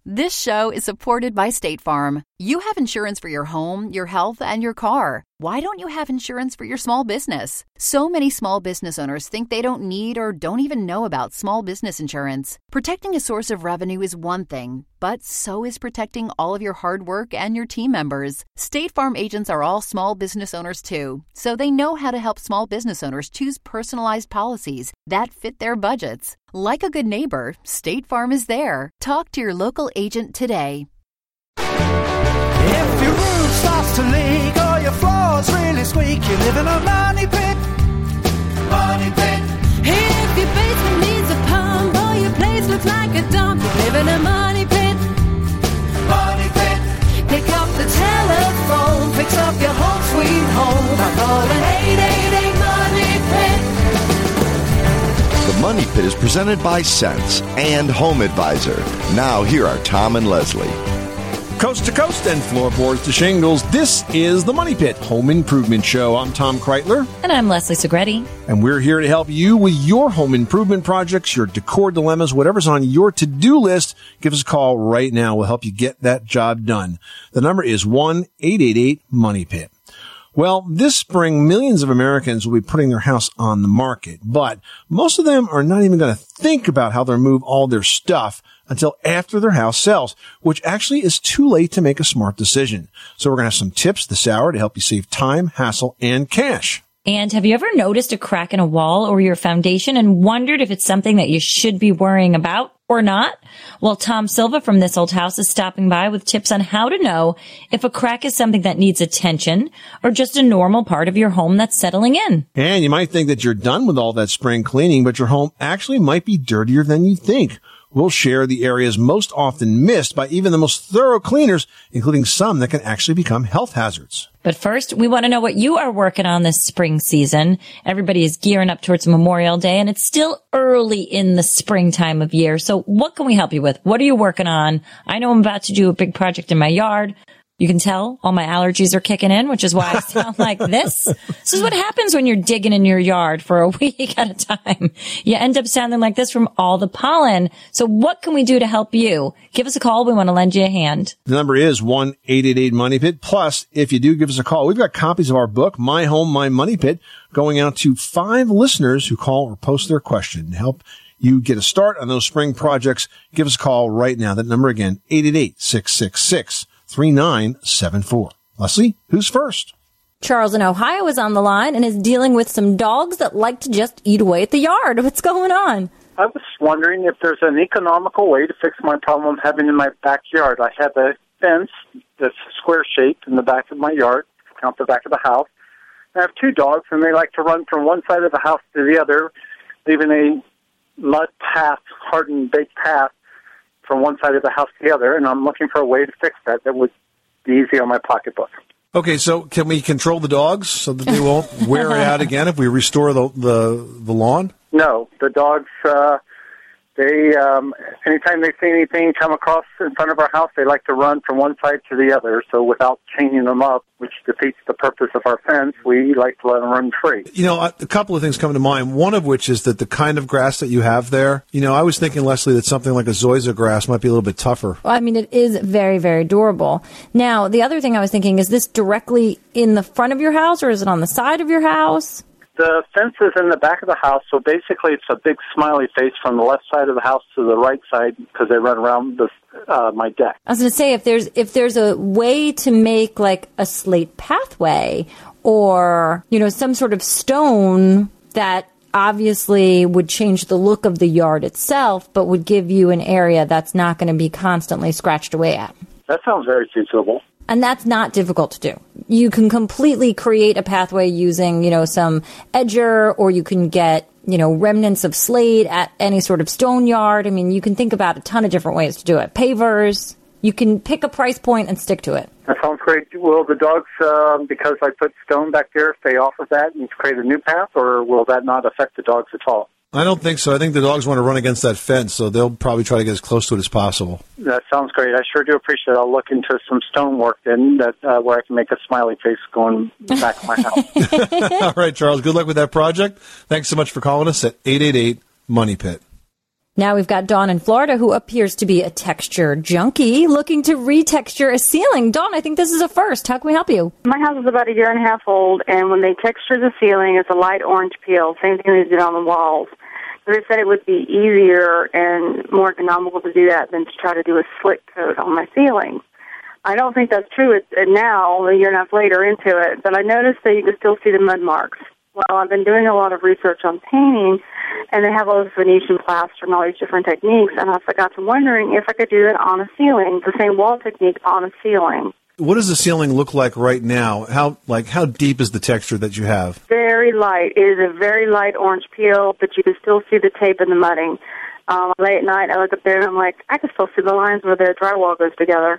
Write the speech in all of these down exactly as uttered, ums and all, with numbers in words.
This show is supported by State Farm. You have insurance for your home, your health, and your car. Why don't you have insurance for your small business? So many small business owners think they don't need or don't even know about small business insurance. Protecting a source of revenue is one thing, but so is protecting all of your hard work and your team members. State Farm agents are all small business owners too, so they know how to help small business owners choose personalized policies that fit their budgets. Like a good neighbor, State Farm is there. Talk to your local agent today. If your roof starts to leak or your floor's really squeak, you live in a money pit. Money pit. If your basement needs a pump or your place looks like a dump, you live in a money pit. Money pit. Pick up the telephone, fix up your home sweet home by calling eight eight eight money pit. The Money Pit is presented by Sense and Home Advisor. Now here are Tom and Leslie. Coast to coast and floorboards to shingles, this is the Money Pit Home Improvement Show. I'm Tom Kreitler. And I'm Leslie Segretti. And we're here to help you with your home improvement projects, your decor dilemmas, whatever's on your to-do list. Give us a call right now. We'll help you get that job done. The number is one eight eight eight money pit. Well, this spring, millions of Americans will be putting their house on the market, but most of them are not even going to think about how they'll move all their stuff until after their house sells, which actually is too late to make a smart decision. So we're going to have some tips this hour to help you save time, hassle, and cash. And have you ever noticed a crack in a wall or your foundation and wondered if it's something that you should be worrying about or not? Well, Tom Silva from This Old House is stopping by with tips on how to know if a crack is something that needs attention or just a normal part of your home that's settling in. And you might think that you're done with all that spring cleaning, but your home actually might be dirtier than you think. We'll share the areas most often missed by even the most thorough cleaners, including some that can actually become health hazards. But first, we want to know what you are working on this spring season. Everybody is gearing up towards Memorial Day, and it's still early in the springtime of year. So what can we help you with? What are you working on? I know I'm about to do a big project in my yard. You can tell all my allergies are kicking in, which is why I sound like this. This is what happens when you're digging in your yard for a week at a time. You end up sounding like this from all the pollen. So what can we do to help you? Give us a call. We want to lend you a hand. The number is one eight eight eight money pit. Plus, if you do give us a call, we've got copies of our book, My Home, My Money Pit, going out to five listeners who call or post their question to help you get a start on those spring projects. Give us a call right now. That number again, eight eight eight, six six six, three nine seven four. Leslie, who's first? Charles in Ohio is on the line and is dealing with some dogs that like to just eat away at the yard. What's going on? I was wondering if there's an economical way to fix my problem I'm having in my backyard. I have a fence that's square-shaped in the back of my yard, out the back of the house. I have two dogs, and they like to run from one side of the house to the other, leaving a mud path, hardened, baked path, from one side of the house to the other, and I'm looking for a way to fix that that would be easy on my pocketbook. Okay, so can we control the dogs so that they won't wear it out again if we restore the the, the lawn? No, the dogs, uh, they, um, anytime they see anything come across in front of our house, they like to run from one side to the other. So without chaining them up, which defeats the purpose of our fence, we like to let them run free. You know, a couple of things come to mind. One of which is that the kind of grass that you have there, you know, I was thinking, Leslie, that something like a zoysia grass might be a little bit tougher. Well, I mean, it is very, very durable. Now, the other thing I was thinking, is this directly in the front of your house or is it on the side of your house? The fence is in the back of the house, so basically it's a big smiley face from the left side of the house to the right side because they run around the, uh, my deck. I was going to say, if there's if there's a way to make like a slate pathway or, you know, some sort of stone that obviously would change the look of the yard itself, but would give you an area that's not going to be constantly scratched away at. That sounds very feasible. And that's not difficult to do. You can completely create a pathway using, you know, some edger, or you can get, you know, remnants of slate at any sort of stone yard. I mean, you can think about a ton of different ways to do it. Pavers. You can pick a price point and stick to it. That sounds great. Will the dogs, um, because I put stone back there, stay off of that and create a new path, or will that not affect the dogs at all? I don't think so. I think the dogs want to run against that fence, so they'll probably try to get as close to it as possible. That sounds great. I sure do appreciate it. I'll look into some stonework then, that uh, where I can make a smiley face going back to my house. All right, Charles. Good luck with that project. Thanks so much for calling us at eight eight eight money pit. Now we've got Dawn in Florida, who appears to be a texture junkie, looking to retexture a ceiling. Dawn, I think this is a first. How can we help you? My house is about a year and a half old, and when they texture the ceiling, it's a light orange peel, same thing they did on the walls. So they said it would be easier and more economical to do that than to try to do a slick coat on my ceiling. I don't think that's true it, it now, a year and a half later into it, but I noticed that you can still see the mud marks. Well, I've been doing a lot of research on painting, and they have all this Venetian plaster and all these different techniques, and I got to wondering if I could do it on a ceiling, the same wall technique on a ceiling. What does the ceiling look like right now? How like how deep is the texture that you have? Very light. It is a very light orange peel, but you can still see the tape and the mudding. Um, late at night, I look up there, and I'm like, I can still see the lines where the drywall goes together.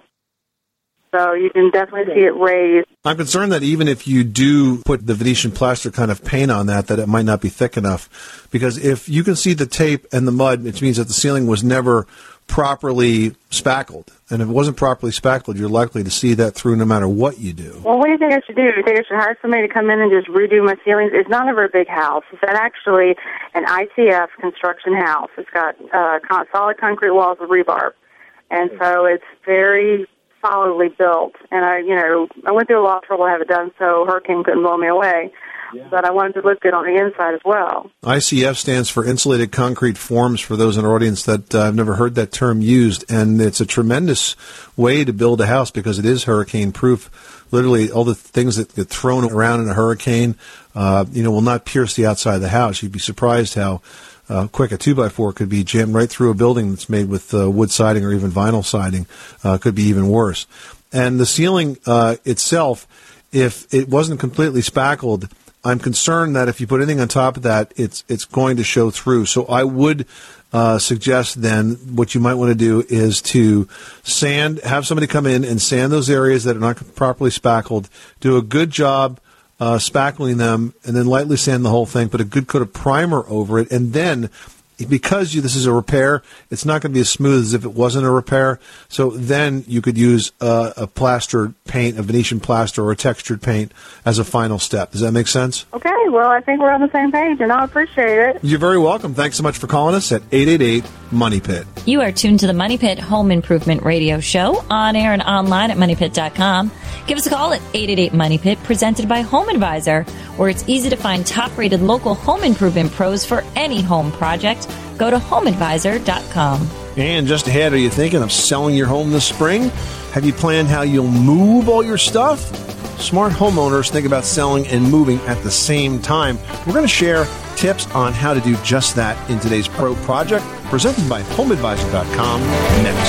So you can definitely see it raised. I'm concerned that even if you do put the Venetian plaster kind of paint on that, that it might not be thick enough. Because if you can see the tape and the mud, it means that the ceiling was never properly spackled. And if it wasn't properly spackled, you're likely to see that through no matter what you do. Well, what do you think I should do? Do you think I should hire somebody to come in and just redo my ceilings? It's not a very big house. It's actually an I C F construction house. It's got uh, con- solid concrete walls with rebar. And so it's very solidly built, and I, you know, I went through a lot of trouble to have it done, so hurricane couldn't blow me away. Yeah. But I wanted to look good on the inside as well. I C F stands for Insulated Concrete Forms, for those in our audience that uh, I've never heard that term used, and it's a tremendous way to build a house because it is hurricane-proof. Literally, all the things that get thrown around in a hurricane, uh, you know, will not pierce the outside of the house. You'd be surprised how Uh, quick a two by four could be jammed right through a building that's made with uh, wood siding or even vinyl siding. Uh, could be even worse. And the ceiling uh, itself, if it wasn't completely spackled, I'm concerned that if you put anything on top of that, it's it's going to show through. So I would uh, suggest then what you might want to do is to sand, have somebody come in and sand those areas that are not properly spackled. Do a good job Uh, spackling them, and then lightly sand the whole thing, put a good coat of primer over it, and then, because you, this is a repair, it's not going to be as smooth as if it wasn't a repair, so then you could use uh, a plaster paint, a Venetian plaster, or a textured paint as a final step. Does that make sense? Okay, well, I think we're on the same page, and I appreciate it. You're very welcome. Thanks so much for calling us at eight eight eight, MONEY PIT. You are tuned to the Money Pit Home Improvement Radio Show, on air and online at money pit dot com. Give us a call at eight eight eight, MONEY PIT, presented by Home Advisor, where it's easy to find top-rated local home improvement pros for any home project. Go to home advisor dot com. And just ahead, are you thinking of selling your home this spring? Have you planned how you'll move all your stuff? Smart homeowners think about selling and moving at the same time. We're going to share tips on how to do just that in today's Pro Project, presented by home advisor dot com next.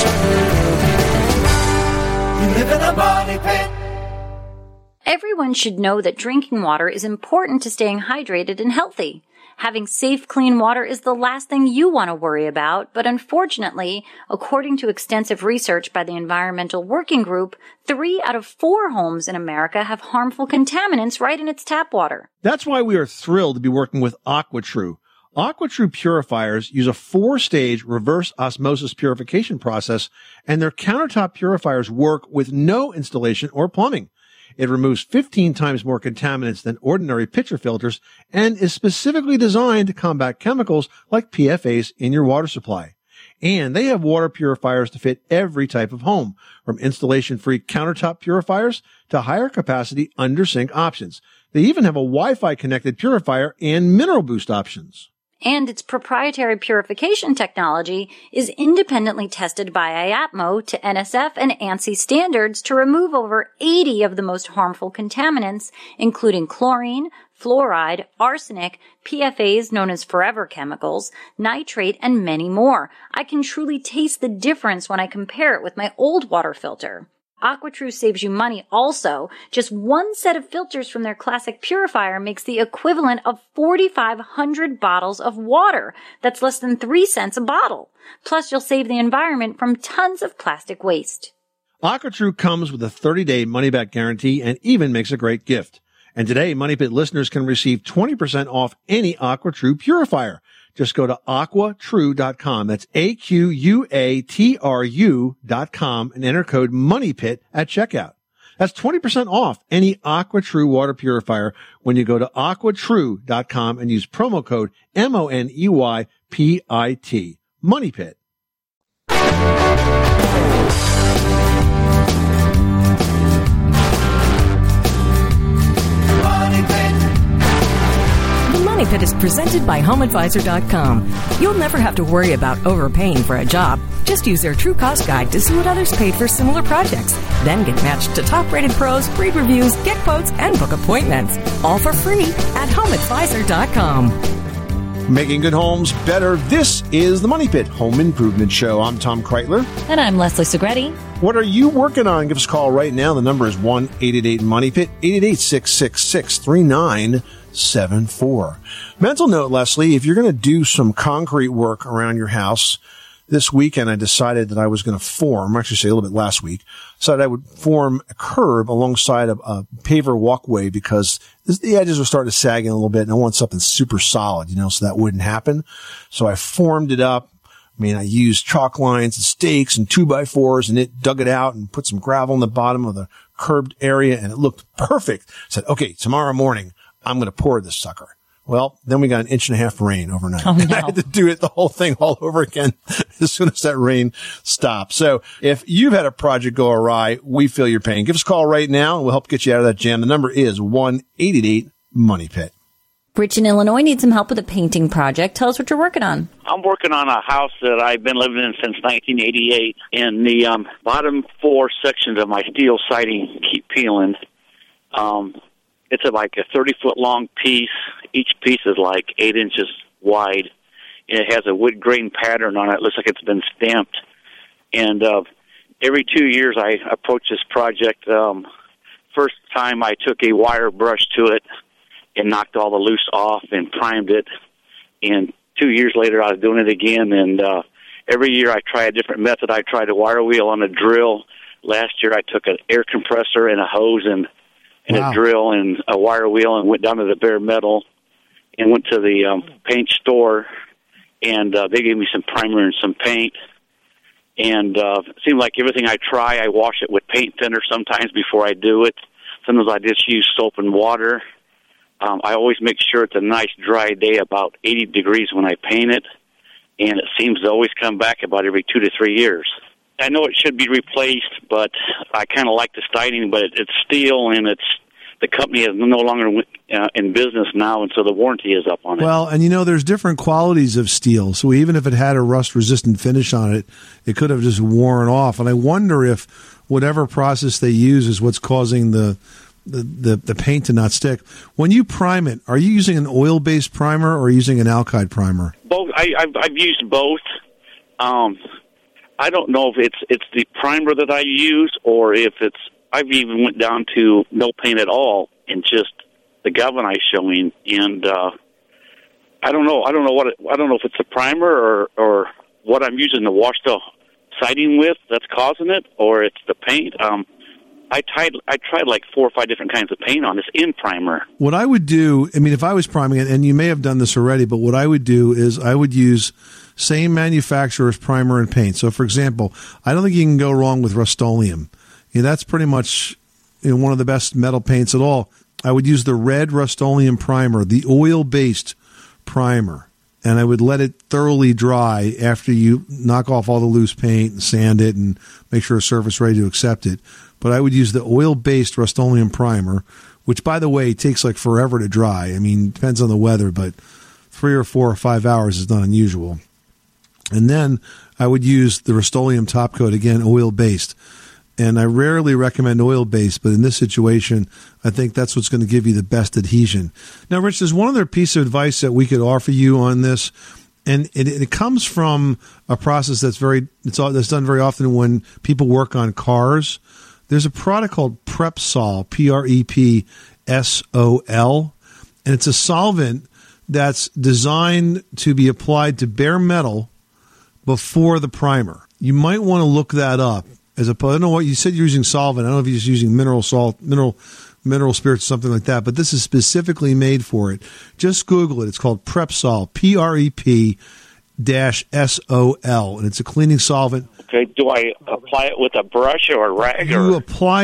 You live in a money pit. Everyone should know that drinking water is important to staying hydrated and healthy. Having safe, clean water is the last thing you want to worry about, but unfortunately, according to extensive research by the Environmental Working Group, three out of four homes in America have harmful contaminants right in its tap water. That's why we are thrilled to be working with AquaTrue. AquaTrue purifiers use a four-stage reverse osmosis purification process, and their countertop purifiers work with no installation or plumbing. It removes fifteen times more contaminants than ordinary pitcher filters and is specifically designed to combat chemicals like P F As in your water supply. And they have water purifiers to fit every type of home, from installation-free countertop purifiers to higher capacity under-sink options. They even have a Wi-Fi connected purifier and mineral boost options. And its proprietary purification technology is independently tested by I A P M O to N S F and ANSI standards to remove over eighty of the most harmful contaminants, including chlorine, fluoride, arsenic, P F As known as forever chemicals, nitrate, and many more. I can truly taste the difference when I compare it with my old water filter. AquaTrue saves you money also. Just one set of filters from their classic purifier makes the equivalent of forty-five hundred bottles of water. That's less than three cents a bottle. Plus, you'll save the environment from tons of plastic waste. AquaTrue comes with a thirty-day money-back guarantee and even makes a great gift. And today, Money Pit listeners can receive twenty percent off any AquaTrue purifier. Just go to aqua true dot com. That's A Q U A T R U dot com and enter code MONEYPIT at checkout. That's twenty percent off any AquaTrue water purifier when you go to aqua true dot com and use promo code M O N E Y P I T. Money Pit. The Money Pit is presented by home advisor dot com. You'll never have to worry about overpaying for a job. Just use their True Cost Guide to see what others paid for similar projects. Then get matched to top-rated pros, read reviews, get quotes, and book appointments. All for free at home advisor dot com. Making good homes better. This is the Money Pit Home Improvement Show. I'm Tom Kreitler. And I'm Leslie Segretti. What are you working on? Give us a call right now. The number is one eight eight eight money pit, eight eight eight, six six six, three nine seven four. Mental note, Leslie, if you're going to do some concrete work around your house, this weekend I decided that I was going to form, actually say a little bit last week, decided I would form a curb alongside a, a paver walkway because this, the edges were starting to sag in a little bit and I want something super solid, you know, so that wouldn't happen. So I formed it up. I mean, I used chalk lines and stakes and two by fours and it dug it out and put some gravel in the bottom of the curbed area and it looked perfect. I said, okay, tomorrow morning I'm going to pour this sucker. Well, then we got an inch and a half rain overnight. Oh, no. I had to do it, the whole thing all over again as soon as that rain stopped. So if you've had a project go awry, we feel your pain. Give us a call right now and we'll help get you out of that jam. The number is one eight eight eight money pit. Rich in Illinois needs some help with a painting project. Tell us what you're working on. I'm working on a house that I've been living in since nineteen eighty-eight, and the um, bottom four sections of my steel siding keep peeling. Um, it's a, like a thirty-foot long piece. Each piece is like eight inches wide, and it has a wood grain pattern on it. It looks like it's been stamped. And uh, every two years I approach this project. Um, first time I took a wire brush to it and knocked all the loose off and primed it. And two years later I was doing it again. And uh, every year I try a different method. I tried a wire wheel on a drill. Last year I took an air compressor and a hose and, and wow. a drill and a wire wheel and went down to the bare metal and went to the um, paint store, and uh, they gave me some primer and some paint. And uh, it seemed like everything I try, I wash it with paint thinner sometimes before I do it. Sometimes I just use soap and water. Um, I always make sure it's a nice dry day, about eighty degrees when I paint it, and it seems to always come back about every two to three years. I know it should be replaced, but I kind of like the siding, but it, it's steel, and it's the company is no longer uh, in business now, and so the warranty is up on it. Well, and you know, there's different qualities of steel. So even if it had a rust-resistant finish on it, it could have just worn off. And I wonder if whatever process they use is what's causing the the, the, the paint to not stick. When you prime it, are you using an oil-based primer or using an alkyd primer? Both. I, I've, I've used both. Um, I don't know if it's it's the primer that I use or if it's. I've even went down to no paint at all and just the galvanized showing, and uh, I don't know. I don't know what it, I don't know if it's the primer or or what I'm using to wash the siding with that's causing it, or it's the paint. Um, I tried I tried like four or five different kinds of paint on this in primer. What I would do, I mean, if I was priming it, and you may have done this already, but what I would do is I would use same manufacturer's primer and paint. So, for example, I don't think you can go wrong with Rust-Oleum. Yeah, that's pretty much, you know, one of the best metal paints at all. I would use the red Rust-Oleum primer, the oil-based primer, and I would let it thoroughly dry after you knock off all the loose paint and sand it and make sure it's surface ready to accept it. But I would use the oil-based Rust-Oleum primer, which, by the way, takes like forever to dry. I mean, depends on the weather, but three or four or five hours is not unusual. And then I would use the Rust-Oleum top coat, again, oil-based. And I rarely recommend oil-based, but in this situation, I think that's what's going to give you the best adhesion. Now, Rich, there's one other piece of advice that we could offer you on this, and it, it comes from a process that's very it's all, that's done very often when people work on cars. There's a product called Prep-Sol, P R E P S O L, and it's a solvent that's designed to be applied to bare metal before the primer. You might want to look that up. As opposed, I don't know what you said you're using solvent. I don't know if you're just using mineral salt, mineral mineral spirits, something like that. But this is specifically made for it. Just Google it. It's called Prep-Sol, P R E P dash S O L, and it's a cleaning solvent. Okay. Do I apply it with a brush or a rag? You or? apply it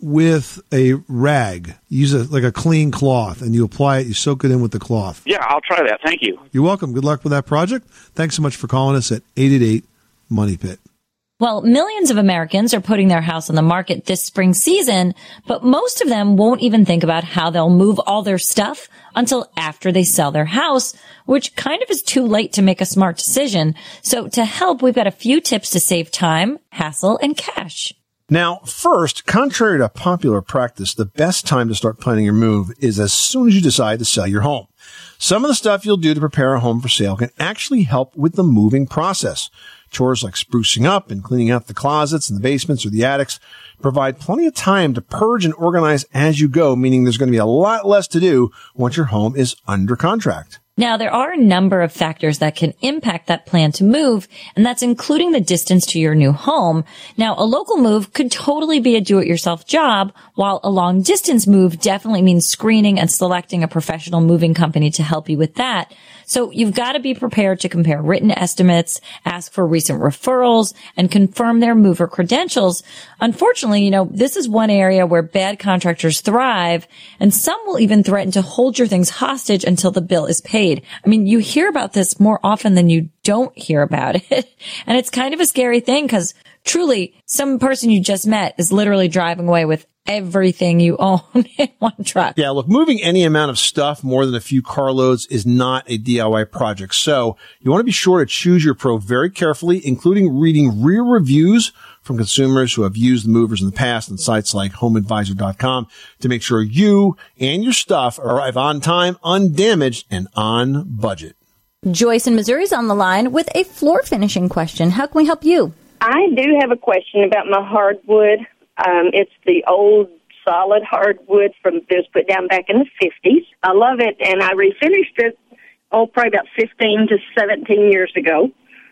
with a rag. Use a, like a clean cloth, and you apply it. You soak it in with the cloth. Yeah, I'll try that. Thank you. You're welcome. Good luck with that project. Thanks so much for calling us at eight eight eight, money pit. Well, millions of Americans are putting their house on the market this spring season, but most of them won't even think about how they'll move all their stuff until after they sell their house, which kind of is too late to make a smart decision. So to help, we've got a few tips to save time, hassle, and cash. Now, first, contrary to popular practice, the best time to start planning your move is as soon as you decide to sell your home. Some of the stuff you'll do to prepare a home for sale can actually help with the moving process. Chores like sprucing up and cleaning out the closets and the basements or the attics provide plenty of time to purge and organize as you go, meaning there's going to be a lot less to do once your home is under contract. Now, there are a number of factors that can impact that plan to move, and that's including the distance to your new home. Now, a local move could totally be a do-it-yourself job, while a long-distance move definitely means screening and selecting a professional moving company to help you with that. So you've got to be prepared to compare written estimates, ask for recent referrals, and confirm their mover credentials. Unfortunately, you know, this is one area where bad contractors thrive, and some will even threaten to hold your things hostage until the bill is paid. I mean, you hear about this more often than you don't hear about it. And it's kind of a scary thing because truly some person you just met is literally driving away with everything you own in one truck. Yeah, look, moving any amount of stuff more than a few carloads is not a D I Y project. So you want to be sure to choose your pro very carefully, including reading real reviews from consumers who have used the movers in the past on sites like home advisor dot com to make sure you and your stuff arrive on time, undamaged, and on budget. Joyce in Missouri is on the line with a floor finishing question. How can we help you? I do have a question about my hardwood. Um, it's the old solid hardwood from it was put down back in the fifties. I love it, and I refinished it, oh, probably about fifteen to seventeen years ago.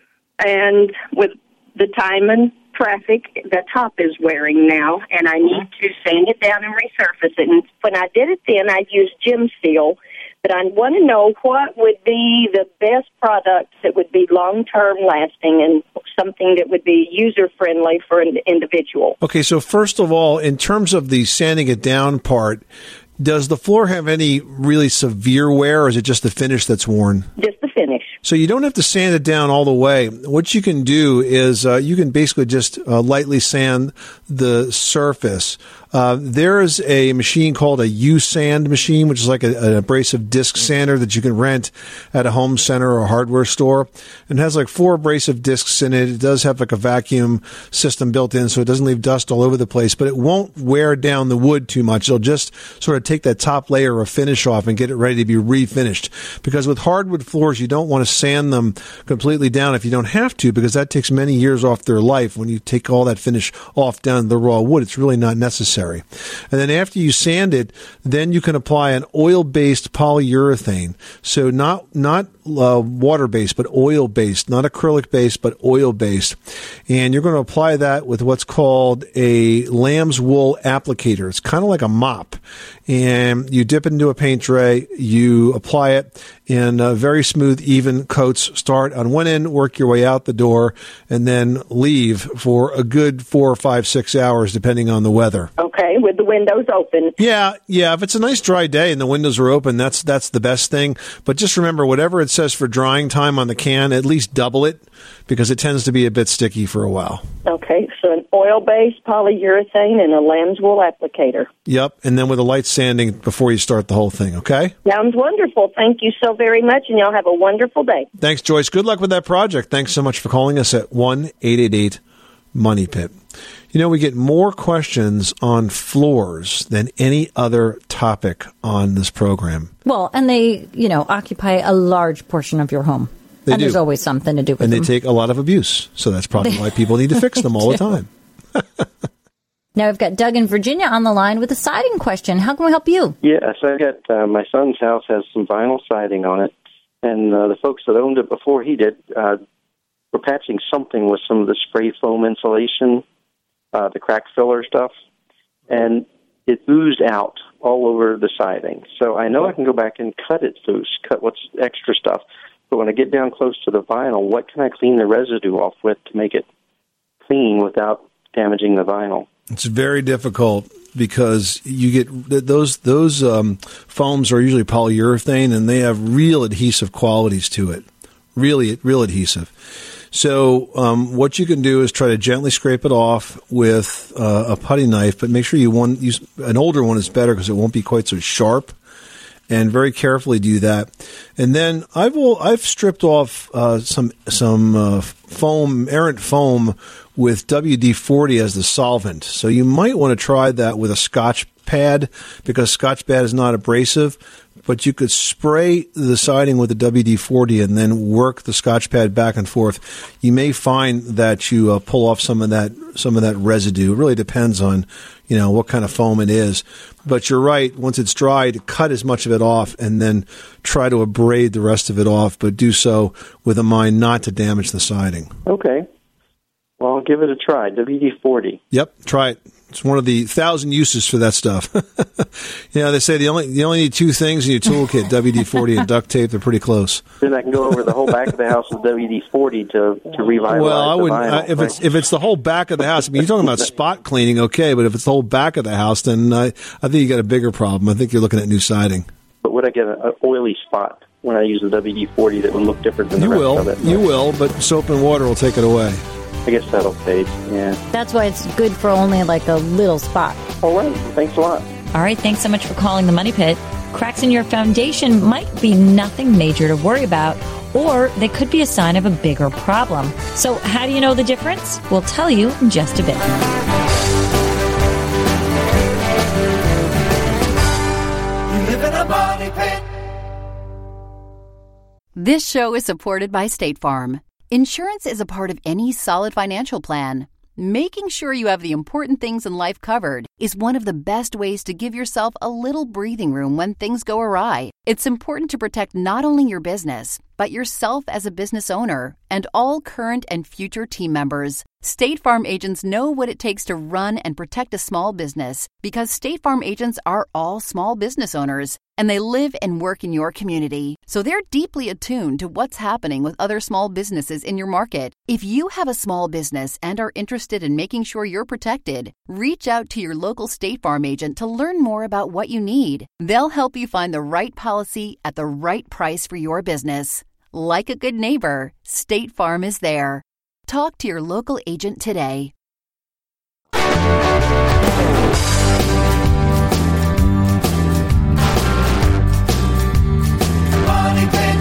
And with the time and traffic, the top is wearing now, and I need to sand it down and resurface it. And when I did it then, I used Gem Seal. But I want to know what would be the best products that would be long-term lasting and something that would be user-friendly for an individual. Okay, so first of all, in terms of the sanding it down part, does the floor have any really severe wear, or is it just the finish that's worn? Just the finish. So you don't have to sand it down all the way. What you can do is uh, you can basically just uh, lightly sand the surface. Uh, there is a machine called a U-Sand machine, which is like a, an abrasive disc sander that you can rent at a home center or a hardware store. And it has like four abrasive discs in it. It does have like a vacuum system built in, so it doesn't leave dust all over the place, but it won't wear down the wood too much. It'll just sort of take that top layer of finish off and get it ready to be refinished. Because with hardwood floors, you don't want to sand them completely down if you don't have to, because that takes many years off their life. When you take all that finish off down the raw wood, it's really not necessary. And then after you sand it, then you can apply an oil-based polyurethane. So not not uh, water-based, but oil-based, not acrylic-based, but oil-based. And you're going to apply that with what's called a lamb's wool applicator. It's kind of like a mop. And you dip it into a paint tray, you apply it in uh, very smooth, even coats. Start on one end, work your way out the door, and then leave for a good four or five, six hours, depending on the weather. Okay, with the windows open. Yeah, yeah. If it's a nice dry day and the windows are open, that's that's the best thing. But just remember, whatever it says for drying time on the can, at least double it, because it tends to be a bit sticky for a while. Okay, so an oil-based polyurethane and a lamb's wool applicator. Yep, and then with a light sanding before you start the whole thing, okay? Sounds wonderful. Thank you so very much, and y'all have a wonderful day. Thanks, Joyce. Good luck with that project. Thanks so much for calling us at one eight eight eight money pit. You know, we get more questions on floors than any other topic on this program. Well, and they, you know, occupy a large portion of your home. They and do. There's always something to do with and them. And they take a lot of abuse. So that's probably why people need to fix them all the time. Now we've got Doug in Virginia on the line with a siding question. How can we help you? Yes, I got uh, my son's house has some vinyl siding on it, and uh, the folks that owned it before he did uh, were patching something with some of the spray foam insulation, uh, the crack filler stuff, and it oozed out all over the siding. So I know I can go back and cut it loose, cut what's extra stuff. But when I get down close to the vinyl, what can I clean the residue off with to make it clean without damaging the vinyl? It's very difficult because you get th- those those um, foams are usually polyurethane, and they have real adhesive qualities to it. Really, real adhesive. So um, what you can do is try to gently scrape it off with uh, a putty knife, but make sure you one use an older one is better because it won't be quite so sharp. And very carefully do that. And then I've I've stripped off uh, some some uh, foam, errant foam, with W D forty as the solvent. So you might want to try that with a Scotch pad, because Scotch pad is not abrasive. But you could spray the siding with the W D forty and then work the Scotch pad back and forth. You may find that you uh, pull off some of that some of that residue. It really depends on, you know, what kind of foam it is. But you're right. Once it's dried, cut as much of it off and then try to abrade the rest of it off, but do so with a mind not to damage the siding. Okay. Well, I'll give it a try. W D forty. Yep, try it. It's one of the thousand uses for that stuff. You know, they say the only you only need two things in your toolkit: W D forty and duct tape. They're pretty close. Then I can go over the whole back of the house with W D forty to to revitalize. Well, I the wouldn't. vinyl, Uh, if right? it's if it's the whole back of the house. I mean, you're talking about spot cleaning, okay? But if it's the whole back of the house, then I I think you got a bigger problem. I think you're looking at new siding. But would I get an oily spot when I use the W D forty that would look different than You the rest will. of it? You will. But soap and water will take it away. I guess that'll fade. Yeah. That's why it's good for only like a little spot. All right. Thanks a lot. All right, thanks so much for calling the Money Pit. Cracks in your foundation might be nothing major to worry about, or they could be a sign of a bigger problem. So how do you know the difference? We'll tell you in just a bit. You live in a money pit. This show is supported by State Farm. Insurance is a part of any solid financial plan. Making sure you have the important things in life covered is one of the best ways to give yourself a little breathing room when things go awry. It's important to protect not only your business, but yourself as a business owner and all current and future team members. State Farm agents know what it takes to run and protect a small business because State Farm agents are all small business owners and they live and work in your community. So they're deeply attuned to what's happening with other small businesses in your market. If you have a small business and are interested in making sure you're protected, reach out to your local State Farm agent to learn more about what you need. They'll help you find the right policy at the right price for your business. Like a good neighbor, State Farm is there. Talk to your local agent today. Money Pit.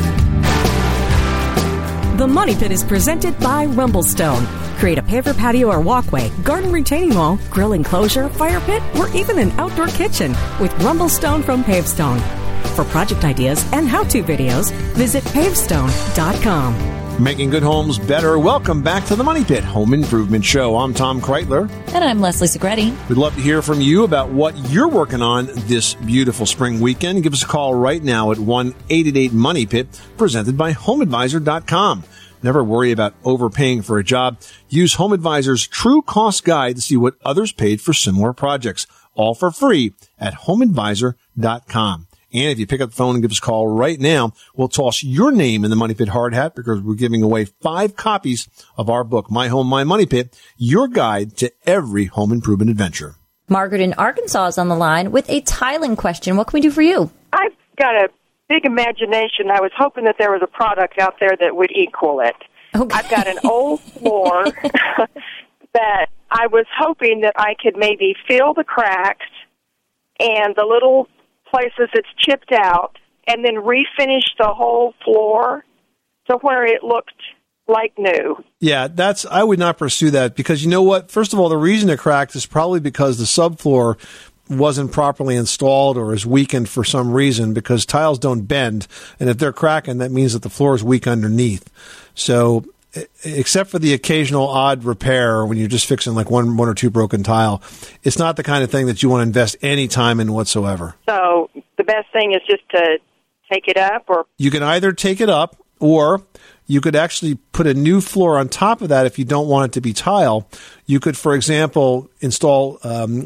The Money Pit is presented by Rumblestone. Create a paver patio or walkway, garden retaining wall, grill enclosure, fire pit, or even an outdoor kitchen with Rumblestone from Pavestone. For project ideas and how-to videos, visit pavestone dot com. Making good homes better. Welcome back to the Money Pit Home Improvement Show. I'm Tom Kreitler. And I'm Leslie Segretti. We'd love to hear from you about what you're working on this beautiful spring weekend. Give us a call right now at one eight eight eight money pit, presented by home advisor dot com. Never worry about overpaying for a job. Use HomeAdvisor's True Cost Guide to see what others paid for similar projects. All for free at home advisor dot com. And if you pick up the phone and give us a call right now, we'll toss your name in the Money Pit hard hat because we're giving away five copies of our book, My Home, My Money Pit, your guide to every home improvement adventure. Margaret in Arkansas is on the line with a tiling question. What can we do for you? I've got a big imagination. I was hoping that there was a product out there that would equal it. Okay. I've got an old floor that I was hoping that I could maybe fill the cracks and the little places it's chipped out and then refinish the whole floor to where it looked like new. Yeah, that's, I would not pursue that because you know what? First of all, the reason it cracked is probably because the subfloor wasn't properly installed or is weakened for some reason because tiles don't bend. And if they're cracking, that means that the floor is weak underneath. So except for the occasional odd repair when you're just fixing like one, one or two broken tile, it's not the kind of thing that you want to invest any time in whatsoever. So the best thing is just to take it up or... You can either take it up or you could actually put a new floor on top of that if you don't want it to be tile. You could, for example, install um,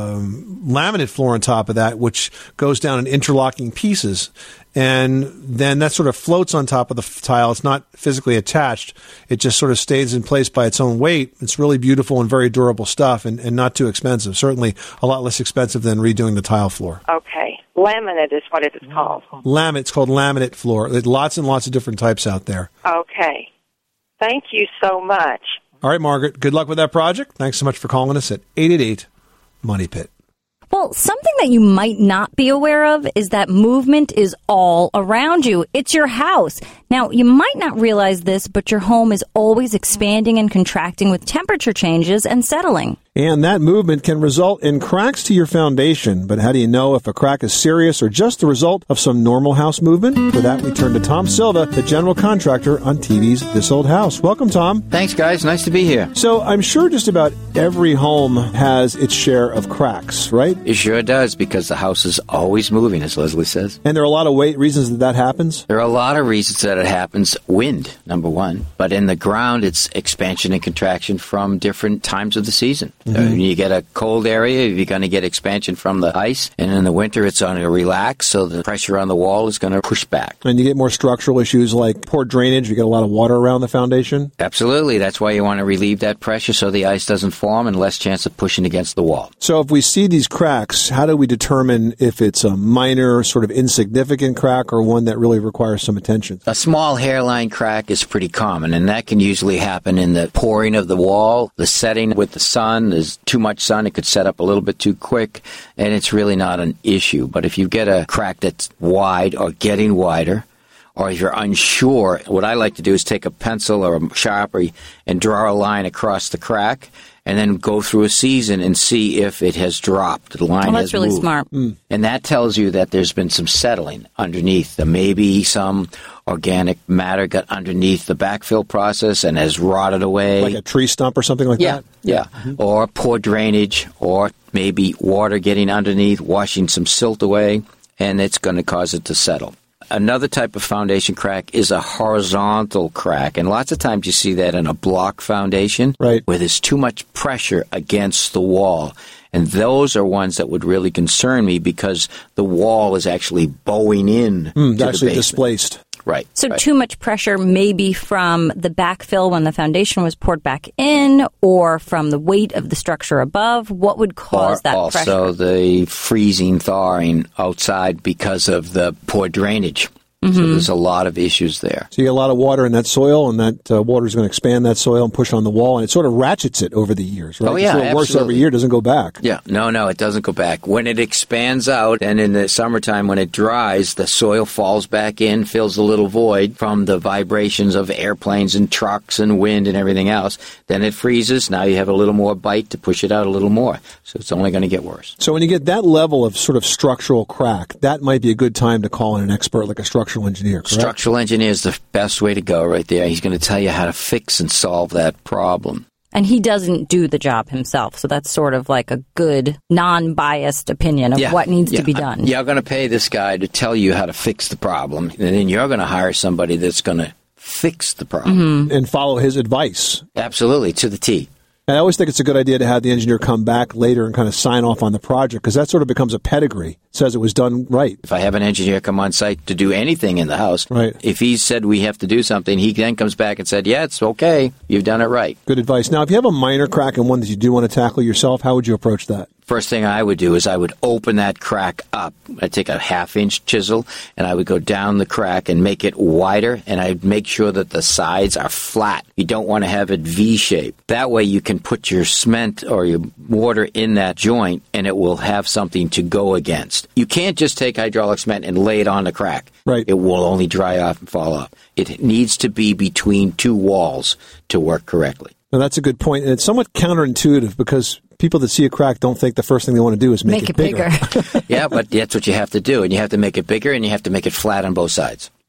um, laminate floor on top of that, which goes down in interlocking pieces. And then that sort of floats on top of the f- tile. It's not physically attached. It just sort of stays in place by its own weight. It's really beautiful and very durable stuff and, and not too expensive. Certainly a lot less expensive than redoing the tile floor. Okay. Laminate is what it is called. Laminate. It's called laminate floor. There's lots and lots of different types out there. Okay. Thank you so much. All right, Margaret. Good luck with that project. Thanks so much for calling us at eight eight eight, Money Pit. Well, something that you might not be aware of is that movement is all around you. It's your house. Now, you might not realize this, but your home is always expanding and contracting with temperature changes and settling. And that movement can result in cracks to your foundation. But how do you know if a crack is serious or just the result of some normal house movement? For that, we turn to Tom Silva, the general contractor on T V's This Old House. Welcome, Tom. Thanks, guys. Nice to be here. So I'm sure just about every home has its share of cracks, right? It sure does, because the house is always moving, as Leslie says. And there are a lot of way- reasons that that happens? There are a lot of reasons that it happens. Wind, number one. But in the ground, it's expansion and contraction from different times of the season. Mm-hmm. Uh, when you get a cold area, you're going to get expansion from the ice. And in the winter, it's going to relax, so the pressure on the wall is going to push back. And you get more structural issues like poor drainage. You get a lot of water around the foundation. Absolutely. That's why you want to relieve that pressure so the ice doesn't form and less chance of pushing against the wall. So if we see these cracks, how do we determine if it's a minor, sort of insignificant crack or one that really requires some attention? A small hairline crack is pretty common, and that can usually happen in the pouring of the wall, the setting with the sun. There's too much sun, it could set up a little bit too quick, and it's really not an issue. But if you get a crack that's wide or getting wider, or if you're unsure, what I like to do is take a pencil or a Sharpie and draw a line across the crack, and then go through a season and see if it has dropped. The line well, that's has really moved. smart. Mm. And that tells you that there's been some settling underneath. There maybe some organic matter got underneath the backfill process and has rotted away. Like a tree stump or something like yeah, that? Yeah, mm-hmm. Or poor drainage, or maybe water getting underneath, washing some silt away, and it's going to cause it to settle. Another type of foundation crack is a horizontal crack, and lots of times you see that in a block foundation, right, where there's too much pressure against the wall. And those are ones that would really concern me because the wall is actually bowing in mm, to actually the basement. displaced. Right. So right. too much pressure maybe from the backfill when the foundation was poured back in, or from the weight of the structure above. What would cause or that also pressure? Also the freezing, thawing outside because of the poor drainage. Mm-hmm. So there's a lot of issues there. So you get a lot of water in that soil, and that uh, water is going to expand that soil and push on the wall, and it sort of ratchets it over the years, right? Oh, yeah, it's a little worse every year, doesn't go back. Yeah, no, no, it doesn't go back. When it expands out, and in the summertime when it dries, the soil falls back in, fills a little void from the vibrations of airplanes and trucks and wind and everything else. Then it freezes. Now you have a little more bite to push it out a little more. So it's only going to get worse. So when you get that level of sort of structural crack, that might be a good time to call in an expert like a structural engineer, correct? Structural engineer is the best way to go right there. He's going to tell you how to fix and solve that problem. And he doesn't do the job himself, so that's sort of like a good, non-biased opinion of yeah, what needs yeah. to be done. You're going to pay this guy to tell you how to fix the problem, and then you're going to hire somebody that's going to fix the problem. Mm-hmm. And follow his advice. Absolutely, to the T. And I always think it's a good idea to have the engineer come back later and kind of sign off on the project, because that sort of becomes a pedigree. It says it was done right. If I have an engineer come on site to do anything in the house, right. if he said we have to do something, he then comes back and said, yeah, it's okay, you've done it right. Good advice. Now, if you have a minor crack and one that you do want to tackle yourself, how would you approach that? First thing I would do is I would open that crack up. I'd take a half-inch chisel, and I would go down the crack and make it wider, and I'd make sure that the sides are flat. You don't want to have it V-shaped. That way you can put your cement or your mortar in that joint, and it will have something to go against. You can't just take hydraulic cement and lay it on the crack. Right. It will only dry off and fall off. It needs to be between two walls to work correctly. Now, that's a good point, and it's somewhat counterintuitive because people that see a crack don't think the first thing they want to do is make, make it, it bigger. bigger. Yeah, but that's what you have to do, and you have to make it bigger, and you have to make it flat on both sides.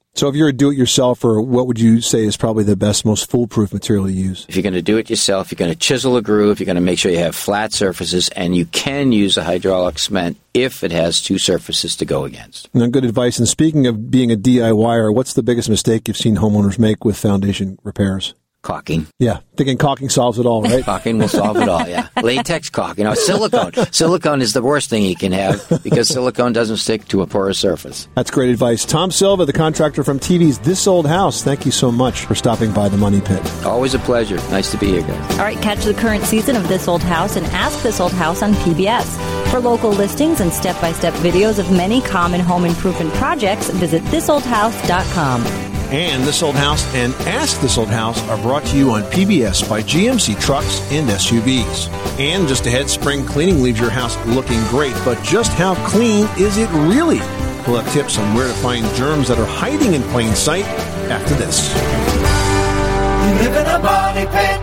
So if you're a do-it-yourselfer, what would you say is probably the best, most foolproof material to use? If you're going to do it yourself, you're going to chisel a groove, you're going to make sure you have flat surfaces, and you can use a hydraulic cement if it has two surfaces to go against. Now, good advice. And speaking of being a D I Y er, what's the biggest mistake you've seen homeowners make with foundation repairs? Caulking. Yeah, thinking caulking solves it all, right? Caulking will solve it all, yeah. Latex caulking. Or silicone. Silicone is the worst thing you can have because silicone doesn't stick to a porous surface. That's great advice. Tom Silva, the contractor from T V's This Old House, thank you so much for stopping by the Money Pit. Always a pleasure. Nice to be here, guys. All right, catch the current season of This Old House and Ask This Old House on P B S. For local listings and step-by-step videos of many common home improvement projects, visit this old house dot com. And This Old House and Ask This Old House are brought to you on P B S by G M C Trucks and S U Vs. And just ahead, spring cleaning leaves your house looking great, but just how clean is it really? We'll have tips on where to find germs that are hiding in plain sight after this. You live in a money pit.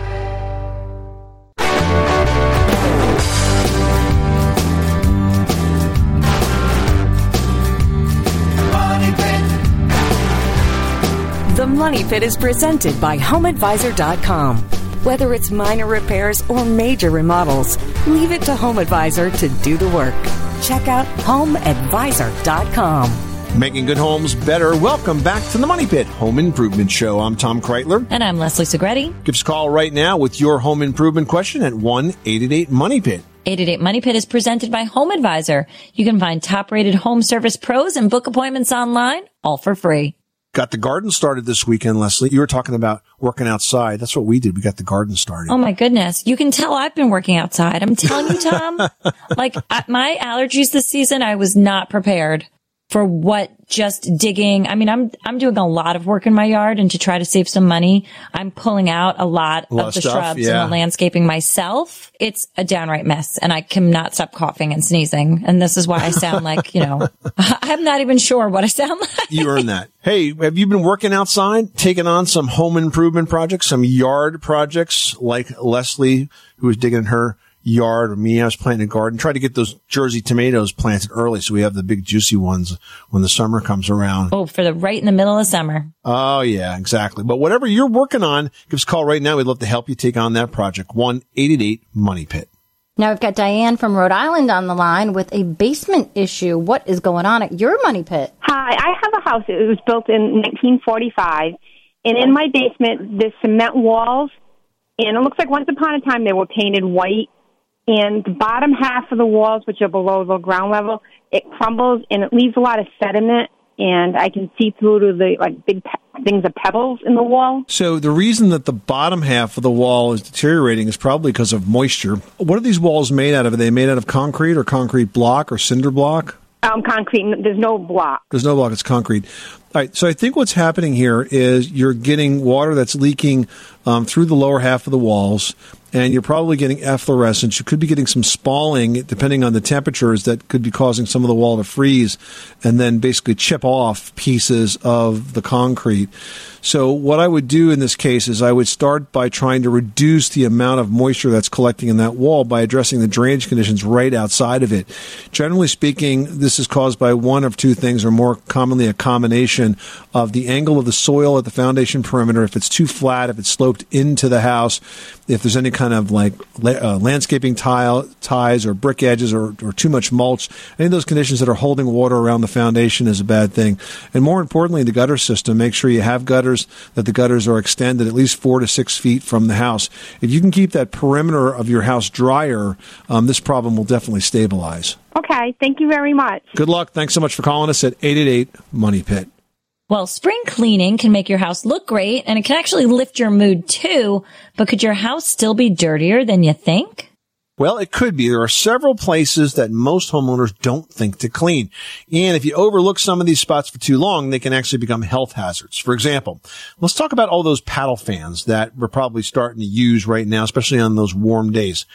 The Money Pit is presented by home advisor dot com. Whether it's minor repairs or major remodels, leave it to Home Advisor to do the work. Check out home advisor dot com. Making good homes better. Welcome back to the Money Pit Home Improvement Show. I'm Tom Kreitler. And I'm Leslie Segretti. Give us a call right now with your home improvement question at one eight eight eight money pit. eight eight eight Money Pit is presented by Home Advisor. You can find top-rated home service pros and book appointments online, all for free. Got the garden started this weekend, Leslie. You were talking about working outside. That's what we did. We got the garden started. Oh, my goodness. You can tell I've been working outside. I'm telling you, Tom, like uh, my allergies this season, I was not prepared for what just digging. I mean, I'm I'm doing a lot of work in my yard, and to try to save some money, I'm pulling out a lot, a lot of the of stuff, shrubs yeah. and the landscaping myself. It's a downright mess, and I cannot stop coughing and sneezing. And this is why I sound like, you know, I'm not even sure what I sound like. You earned that. Hey, have you been working outside, taking on some home improvement projects, some yard projects like Leslie, who was digging her yard, or me, I was planting a garden, try to get those Jersey tomatoes planted early so we have the big juicy ones when the summer comes around. Oh, for the right in the middle of summer. Oh, yeah, exactly. But whatever you're working on, give us a call right now. We'd love to help you take on that project. one eight eight eight money pit. Now we've got Diane from Rhode Island on the line with a basement issue. What is going on at your Money Pit? Hi, I have a house. It was built in nineteen forty-five, and in my basement, there's cement walls, and it looks like once upon a time they were painted white. And the bottom half of the walls, which are below the ground level, it crumbles and it leaves a lot of sediment. And I can see through to the like big pe- things of pebbles in the wall. So the reason that the bottom half of the wall is deteriorating is probably because of moisture. What are these walls made out of? Are they made out of concrete or concrete block or cinder block? Um, concrete. There's no block. There's no block. It's concrete. All right. So I think what's happening here is you're getting water that's leaking um, through the lower half of the walls, and you're probably getting efflorescence. You could be getting some spalling, depending on the temperatures, that could be causing some of the wall to freeze and then basically chip off pieces of the concrete. So what I would do in this case is I would start by trying to reduce the amount of moisture that's collecting in that wall by addressing the drainage conditions right outside of it. Generally speaking, this is caused by one of two things, or more commonly a combination of the angle of the soil at the foundation perimeter. If it's too flat, if it's sloped into the house, if there's any kind of like uh, landscaping tile ties or brick edges or, or too much mulch, any of those conditions that are holding water around the foundation is a bad thing. And more importantly, the gutter system. Make sure you have gutters, that the gutters are extended at least four to six feet from the house. If you can keep that perimeter of your house drier, um, this problem will definitely stabilize. Okay, thank you very much. Good luck. Thanks so much for calling us at eight eight eight money pit. Well, spring cleaning can make your house look great, and it can actually lift your mood too, but could your house still be dirtier than you think? Well, it could be. There are several places that most homeowners don't think to clean. And if you overlook some of these spots for too long, they can actually become health hazards. For example, let's talk about all those paddle fans that we're probably starting to use right now, especially on those warm days.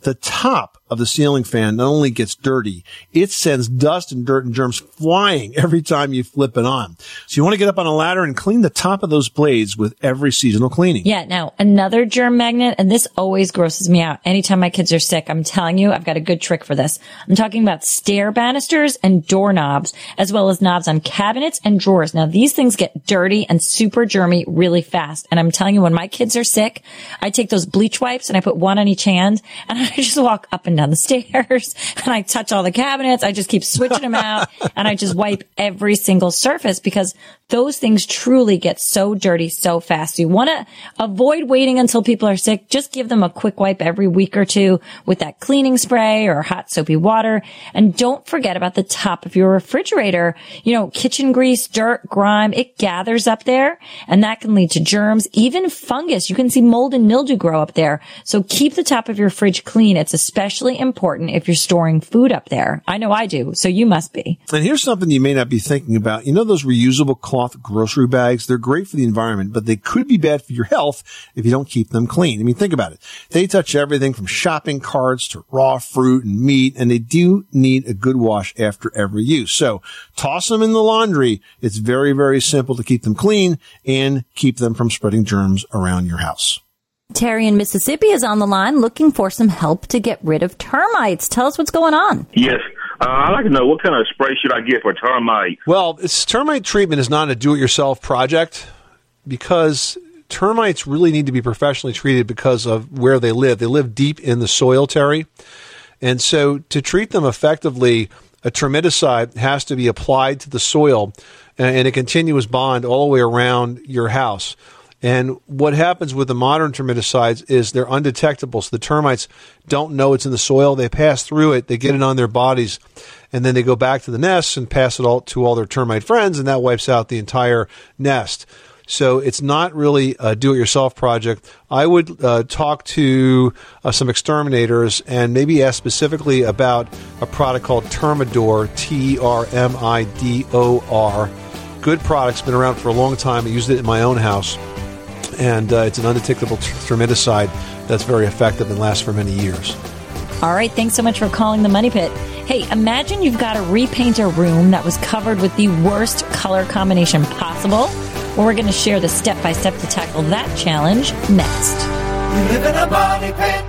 the top of the ceiling fan not only gets dirty, it sends dust and dirt and germs flying every time you flip it on. So you want to get up on a ladder and clean the top of those blades with every seasonal cleaning. Yeah. Now, another germ magnet, and this always grosses me out. Anytime my kids are sick, I'm telling you, I've got a good trick for this. I'm talking about stair banisters and doorknobs, as well as knobs on cabinets and drawers. Now, these things get dirty and super germy really fast. And I'm telling you, when my kids are sick, I take those bleach wipes and I put one on each hand and I just walk up and down the stairs and I touch all the cabinets. I just keep switching them out and I just wipe every single surface because those things truly get so dirty so fast. You want to avoid waiting until people are sick. Just give them a quick wipe every week or two with that cleaning spray or hot soapy water. And don't forget about the top of your refrigerator. You know, kitchen grease, dirt, grime, it gathers up there and that can lead to germs, even fungus. You can see mold and mildew grow up there. So keep the top of your fridge clean. It's especially important if you're storing food up there. I know I do, so you must be. And here's something you may not be thinking about. You know those reusable cloth grocery bags? They're great for the environment, but they could be bad for your health if you don't keep them clean. I mean, think about it. They touch everything from shopping carts to raw fruit and meat, and they do need a good wash after every use. So toss them in the laundry. It's very, very simple to keep them clean and keep them from spreading germs around your house. Terry in Mississippi is on the line looking for some help to get rid of termites. Tell us what's going on. Yes. Uh, I'd like to know what kind of spray should I get for termites? Well, it's, termite treatment is not a do-it-yourself project because termites really need to be professionally treated because of where they live. They live deep in the soil, Terry. And so to treat them effectively, a termiticide has to be applied to the soil in a continuous bond all the way around your house. And what happens with the modern termiticides is they're undetectable. So the termites don't know it's in the soil. They pass through it. They get it on their bodies. And then they go back to the nests and pass it all to all their termite friends. And that wipes out the entire nest. So it's not really a do-it-yourself project. I would uh, talk to uh, some exterminators and maybe ask specifically about a product called Termidor, T E R M I D O R. Good product's been around for a long time. I used it in my own house. And uh, it's an undetectable termiticide that's very effective and lasts for many years. All right. Thanks so much for calling the Money Pit. Hey, imagine you've got to repaint a room that was covered with the worst color combination possible. Well, we're going to share the step-by-step to tackle that challenge next. We live in a money pit.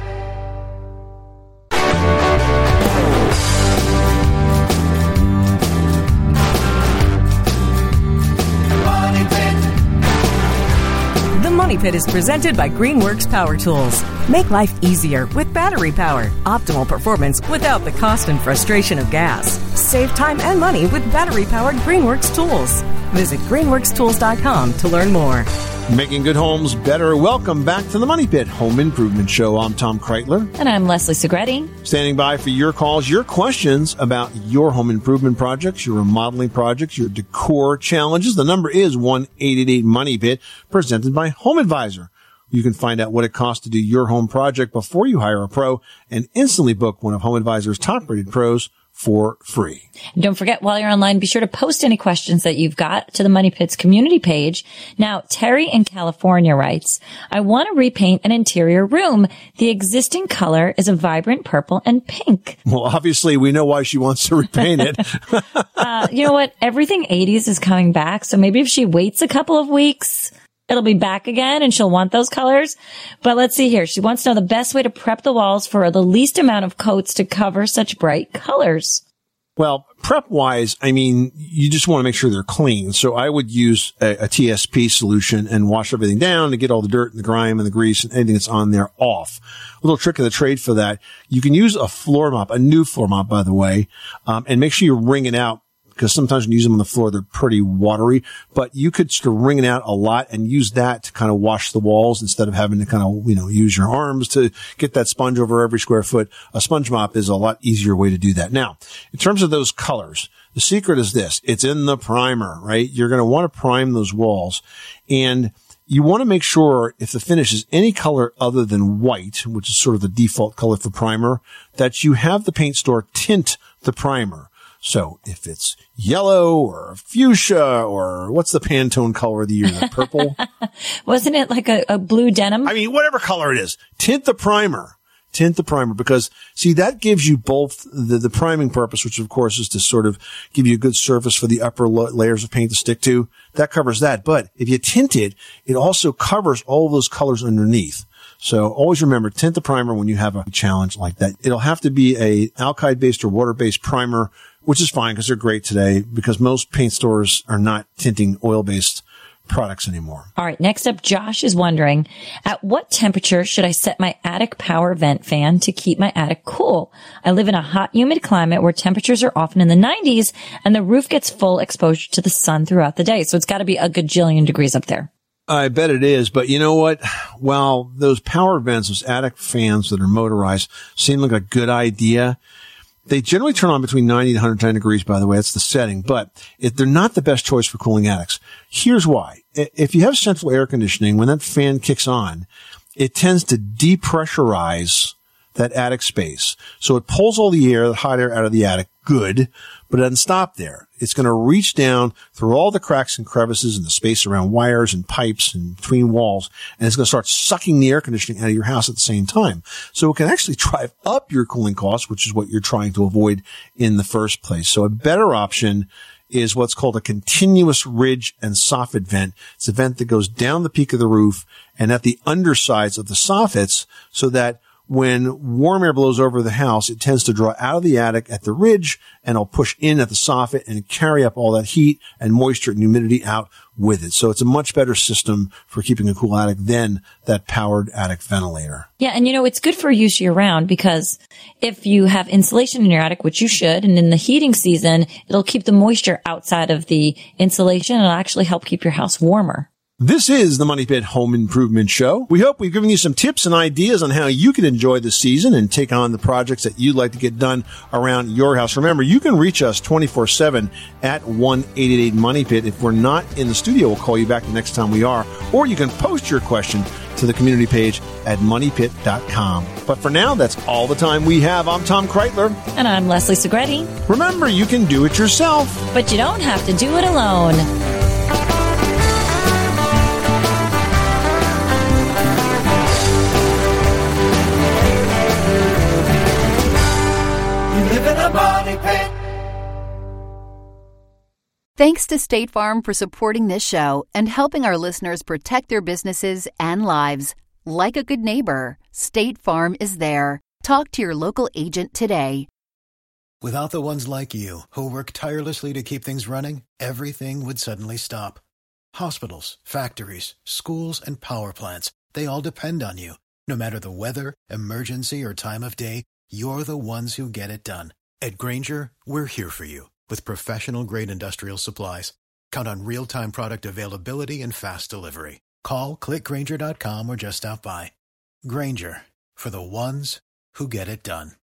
Money Pit is presented by Greenworks Power Tools. Make life easier with battery power. Optimal performance without the cost and frustration of gas. Save time and money with battery-powered Greenworks tools. Visit greenworks tools dot com to learn more. Making good homes better. Welcome back to the Money Pit Home Improvement Show. I'm Tom Kreitler. And I'm Leslie Segretti. Standing by for your calls, your questions about your home improvement projects, your remodeling projects, your decor challenges. The number is one eight eight eight money pit, presented by Home Advisor. You can find out what it costs to do your home project before you hire a pro and instantly book one of Home Advisor's top-rated pros for free. And don't forget, while you're online, be sure to post any questions that you've got to the Money Pit's community page. Now, Terry in California writes, I want to repaint an interior room. The existing color is a vibrant purple and pink. Well, obviously, we know why she wants to repaint it. uh, you know what? Everything eighties is coming back. So maybe if she waits a couple of weeks, it'll be back again and she'll want those colors. But let's see here. She wants to know the best way to prep the walls for the least amount of coats to cover such bright colors. Well, prep-wise, I mean, you just want to make sure they're clean. So I would use a, a T S P solution and wash everything down to get all the dirt and the grime and the grease and anything that's on there off. A little trick of the trade for that. You can use a floor mop, a new floor mop, by the way, um, and make sure you wring it out. Because sometimes when you use them on the floor, they're pretty watery, but you could sort of wring it out a lot and use that to kind of wash the walls instead of having to kind of, you know, use your arms to get that sponge over every square foot. A sponge mop is a lot easier way to do that. Now, in terms of those colors, the secret is this. It's in the primer, right? You're going to want to prime those walls, and you want to make sure if the finish is any color other than white, which is sort of the default color for primer, that you have the paint store tint the primer. So if it's yellow or fuchsia or what's the Pantone color of the year? The purple? Wasn't it like a, a blue denim? I mean, whatever color it is, tint the primer. tint the primer, because see, that gives you both the, the priming purpose, which of course is to sort of give you a good surface for the upper lo- layers of paint to stick to. That covers that. But if you tint it, it also covers all those colors underneath. So always remember, tint the primer when you have a challenge like that. It'll have to be a alkyd-based or water-based primer, which is fine because they're great today, because most paint stores are not tinting oil-based products anymore. All right. Next up, Josh is wondering, at what temperature should I set my attic power vent fan to keep my attic cool? I live in a hot, humid climate where temperatures are often in the nineties and the roof gets full exposure to the sun throughout the day. So it's got to be a gajillion degrees up there. I bet it is. But you know what? While those power vents, those attic fans that are motorized seem like a good idea, they generally turn on between ninety and one hundred ten degrees, by the way. That's the setting. But if they're not the best choice for cooling attics. Here's why. If you have central air conditioning, when that fan kicks on, it tends to depressurize that attic space. So it pulls all the air, the hot air out of the attic. Good. But it doesn't stop there. It's going to reach down through all the cracks and crevices and the space around wires and pipes and between walls, and it's going to start sucking the air conditioning out of your house at the same time. So it can actually drive up your cooling costs, which is what you're trying to avoid in the first place. So a better option is what's called a continuous ridge and soffit vent. It's a vent that goes down the peak of the roof and at the undersides of the soffits, so that when warm air blows over the house, it tends to draw out of the attic at the ridge and it'll push in at the soffit and carry up all that heat and moisture and humidity out with it. So it's a much better system for keeping a cool attic than that powered attic ventilator. Yeah, and you know, it's good for use year round, because if you have insulation in your attic, which you should, and in the heating season, it'll keep the moisture outside of the insulation and it'll actually help keep your house warmer. This is the Money Pit Home Improvement Show. We hope we've given you some tips and ideas on how you can enjoy the season and take on the projects that you'd like to get done around your house. Remember, you can reach us twenty-four seven at one eight eight eight Money Pit. If we're not in the studio, we'll call you back the next time we are. Or you can post your question to the community page at money pit dot com. But for now, that's all the time we have. I'm Tom Kreitler. And I'm Leslie Segretti. Remember, you can do it yourself, but you don't have to do it alone. Money Pit. Thanks to State Farm for supporting this show and helping our listeners protect their businesses and lives. Like a good neighbor, State Farm is there. Talk to your local agent today. Without the ones like you, who work tirelessly to keep things running, everything would suddenly stop. Hospitals, factories, schools, and power plants, they all depend on you. No matter the weather, emergency, or time of day, you're the ones who get it done. At Grainger, we're here for you with professional-grade industrial supplies. Count on real-time product availability and fast delivery. Call, click Grainger dot com, or just stop by. Grainger, for the ones who get it done.